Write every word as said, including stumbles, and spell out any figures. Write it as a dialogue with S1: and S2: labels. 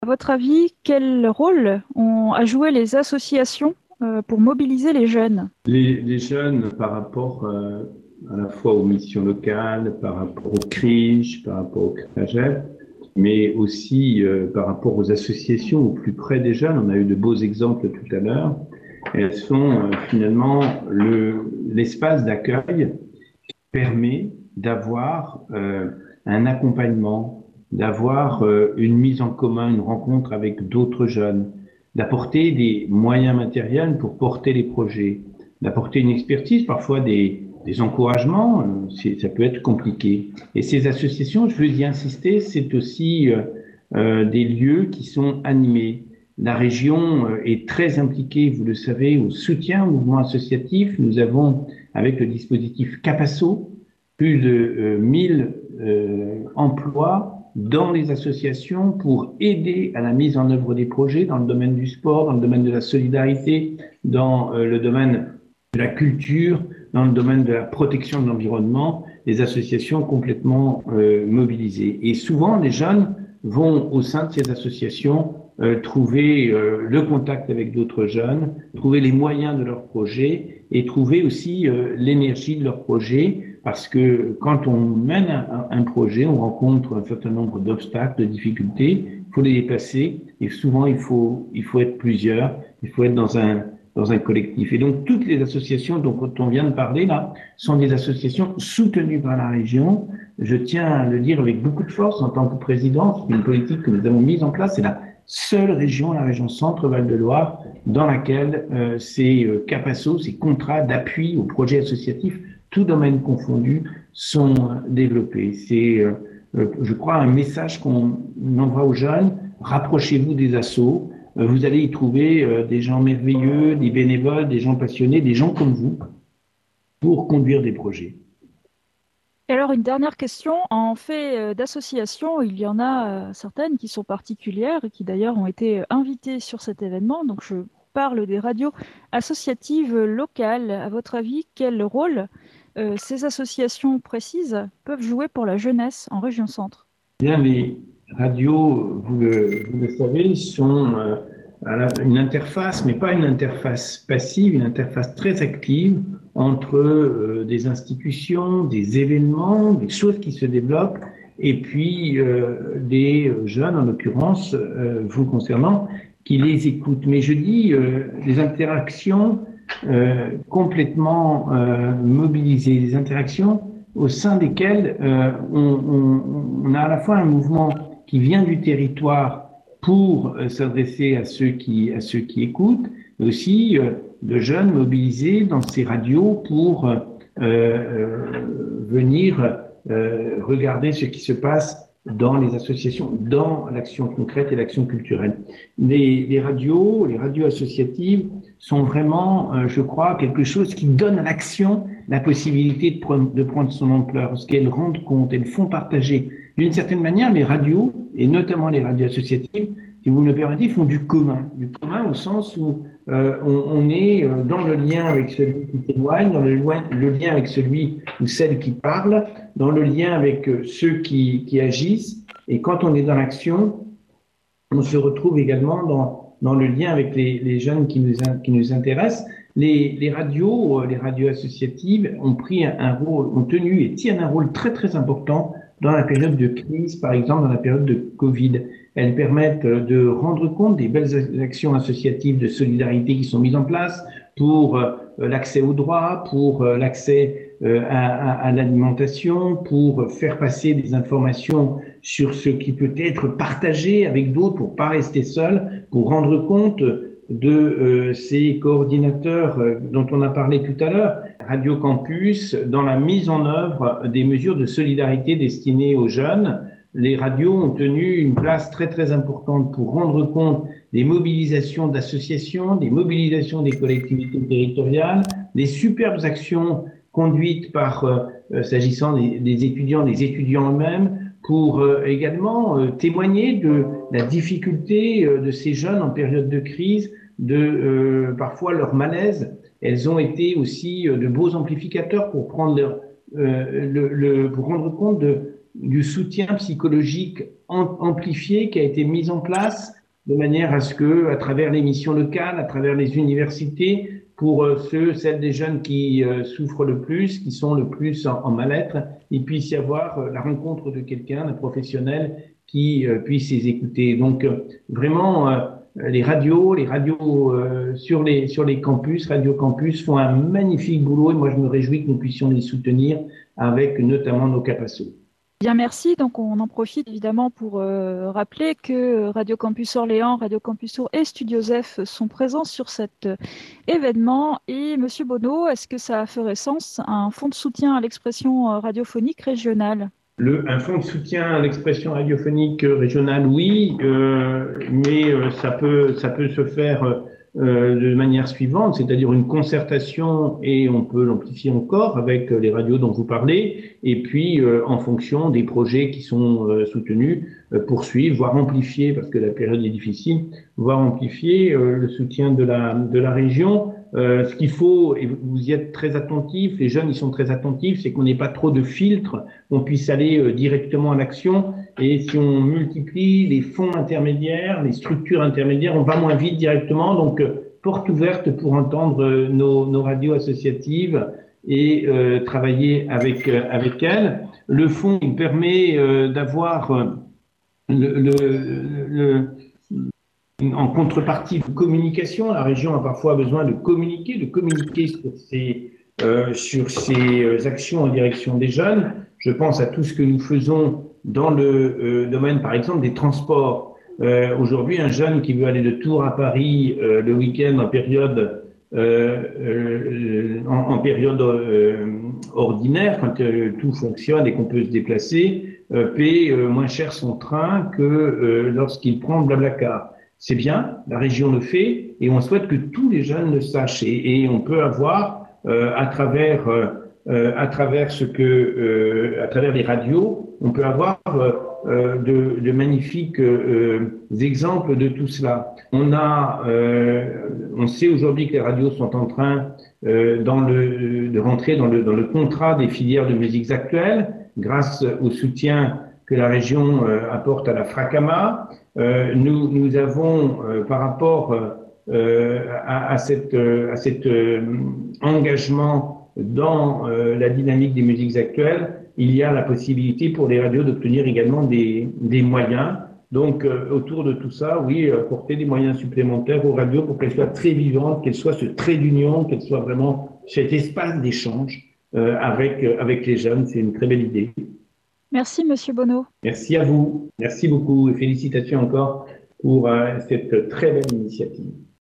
S1: À votre avis, quel rôle ont à jouer les associations euh, pour mobiliser les jeunes?
S2: Les, les jeunes, par rapport euh, à la fois aux missions locales, par rapport aux crises, par rapport au CRAGEP, mais aussi euh, par rapport aux associations au plus près des jeunes, on a eu de beaux exemples tout à l'heure, elles sont euh, finalement le, l'espace d'accueil qui permet d'avoir euh, un accompagnement, d'avoir euh, une mise en commun, une rencontre avec d'autres jeunes, d'apporter des moyens matériels pour porter les projets, d'apporter une expertise, parfois des, des encouragements, euh, c'est, ça peut être compliqué. Et ces associations, je veux y insister, c'est aussi euh, euh, des lieux qui sont animés. La région euh, est très impliquée, vous le savez, au soutien au mouvement associatif. Nous avons, avec le dispositif Capasso, plus de euh, mille euh, emplois dans les associations pour aider à la mise en œuvre des projets dans le domaine du sport, dans le domaine de la solidarité, dans euh, le domaine de la culture, dans le domaine de la protection de l'environnement, des associations complètement euh, mobilisées. Et souvent, les jeunes vont au sein de ces associations euh, trouver euh, le contact avec d'autres jeunes, trouver les moyens de leur projet et trouver aussi euh, l'énergie de leur projet, parce que quand on mène un, un projet, on rencontre un certain nombre d'obstacles, de difficultés, il faut les dépasser et souvent il faut, il faut être plusieurs, il faut être dans un, dans un collectif. Et donc toutes les associations dont on vient de parler là sont des associations soutenues par la région. Je tiens à le dire avec beaucoup de force en tant que président, c'est une politique que nous avons mise en place, c'est la seule région, la région Centre-Val de Loire, dans laquelle euh, ces euh, CAPASSO, ces contrats d'appui aux projets associatifs, tous domaines confondus, sont euh, développés. C'est, euh, euh, je crois, un message qu'on envoie aux jeunes, rapprochez-vous des assos, euh, vous allez y trouver euh, des gens merveilleux, des bénévoles, des gens passionnés, des gens comme vous, pour conduire des projets.
S1: Et alors, une dernière question. En fait euh, d'associations, il y en a euh, certaines qui sont particulières et qui d'ailleurs ont été euh, invitées sur cet événement. Donc, je parle des radios associatives locales. À votre avis, quel rôle euh, ces associations précises peuvent jouer pour la jeunesse en région centre?
S2: Bien, les radios, vous le, vous le savez, sont euh, à la- une interface, mais pas une interface passive, une interface très active entre euh, des institutions, des événements, des choses qui se développent, et puis euh, des jeunes, en l'occurrence, euh, vous concernant, qui les écoutent. Mais je dis euh, des interactions euh, complètement euh, mobilisées, des interactions au sein desquels euh, on, on, on, a à la fois un mouvement qui vient du territoire pour euh, s'adresser à ceux qui à ceux qui écoutent, mais aussi euh, de jeunes mobilisés dans ces radios pour euh, euh, venir euh, regarder ce qui se passe dans les associations, dans l'action concrète et l'action culturelle. Les, les radios, les radios associatives sont vraiment, euh, je crois, quelque chose qui donne à l'action la possibilité de prendre, de prendre son ampleur, parce qu'elles rendent compte, elles font partager. D'une certaine manière, les radios, et notamment les radios associatives, si vous me le permettez, font du commun. Du commun au sens où euh, on, on est euh, dans le lien avec celui qui témoigne, dans le, loin, le lien avec celui ou celle qui parle, dans le lien avec euh, ceux qui, qui agissent. Et quand on est dans l'action, on se retrouve également dans, dans le lien avec les, les jeunes qui nous, qui nous intéressent. Les, les radios, euh, les radios associatives ont pris un, un rôle, ont tenu et tiennent un rôle très très important dans la période de crise, par exemple dans la période de Covid. Elles permettent euh, de rendre compte des belles actions associatives de solidarité qui sont mises en place pour euh, l'accès aux droits, pour euh, l'accès euh, à, à, à l'alimentation, pour faire passer des informations sur ce qui peut être partagé avec d'autres pour pas rester seul, pour rendre compte de euh, ces coordinateurs euh, dont on a parlé tout à l'heure, Radio Campus, dans la mise en œuvre des mesures de solidarité destinées aux jeunes. Les radios ont tenu une place très très importante pour rendre compte des mobilisations d'associations, des mobilisations des collectivités territoriales, des superbes actions conduites par, euh, s'agissant des, des étudiants, des étudiants eux-mêmes, pour euh, également euh, témoigner de la difficulté euh, de ces jeunes en période de crise, de euh, parfois leur malaise. Elles ont été aussi euh, de beaux amplificateurs pour prendre leur, euh, le, le, pour rendre compte de du soutien psychologique am- amplifié qui a été mis en place de manière à ce que, à travers les missions locales, à travers les universités, pour euh, ceux, celles des jeunes qui euh, souffrent le plus, qui sont le plus en, en mal-être, il puisse y avoir euh, la rencontre de quelqu'un, d'un professionnel qui euh, puisse les écouter. Donc, euh, vraiment, euh, les radios, les radios euh, sur les sur les campus, Radio Campus font un magnifique boulot et moi je me réjouis que nous puissions les soutenir avec notamment nos capassos.
S1: Bien, merci. Donc, on en profite évidemment pour euh, rappeler que Radio Campus Orléans, Radio Campus Tours et Studio Zef sont présents sur cet euh, événement. Et Monsieur Bonneau, est-ce que ça ferait sens un fonds de soutien à l'expression euh, radiophonique régionale?
S2: Le, un fonds de soutien à l'expression radiophonique régionale, oui, euh, mais euh, ça peut, ça peut se faire euh, de manière suivante, c'est-à-dire une concertation et on peut l'amplifier encore avec les radios dont vous parlez, et puis euh, en fonction des projets qui sont euh, soutenus, euh, poursuivre, voire amplifier, parce que la période est difficile, voire amplifier euh, le soutien de la, de la région. Euh, ce qu'il faut, et vous y êtes très attentifs, les jeunes y sont très attentifs, c'est qu'on n'ait pas trop de filtres, on puisse aller euh, directement à l'action. Et si on multiplie les fonds intermédiaires, les structures intermédiaires, on va moins vite directement. Donc, euh, porte ouverte pour entendre euh, nos, nos radios associatives et euh, travailler avec, euh, avec elles. Le fonds, il permet euh, d'avoir euh, le, le, le, en contrepartie de communication. La région a parfois besoin de communiquer, de communiquer sur ses, euh, sur ses euh, actions en direction des jeunes. Je pense à tout ce que nous faisons dans le euh, domaine, par exemple, des transports. Euh, aujourd'hui, un jeune qui veut aller de Tours à Paris euh, le week-end en période euh, euh, en, en, période euh, ordinaire, quand euh, tout fonctionne et qu'on peut se déplacer, euh, paie euh, moins cher son train que euh, lorsqu'il prend Blablacar. C'est bien, la région le fait, et on souhaite que tous les jeunes le sachent. Et, et on peut avoir, euh, à travers, euh, à travers ce que, euh, à travers les radios, on peut avoir euh, de, de magnifiques euh, exemples de tout cela. On a, euh, on sait aujourd'hui que les radios sont en train euh, dans le, de rentrer dans le, dans le contrat des filières de musiques actuelles, grâce au soutien que la région euh, apporte à la FRACAMA. Euh, nous, nous avons, euh, par rapport euh, à, à, cette, à cet euh, engagement dans euh, la dynamique des musiques actuelles, il y a la possibilité pour les radios d'obtenir également des, des moyens. Donc, euh, autour de tout ça, oui, apporter des moyens supplémentaires aux radios pour qu'elles soient très vivantes, qu'elles soient ce trait d'union, qu'elles soient vraiment cet espace d'échange euh, avec, avec les jeunes. C'est une très belle idée.
S1: Merci, Monsieur Bonneau.
S2: Merci à vous. Merci beaucoup et félicitations encore pour euh, cette très belle initiative.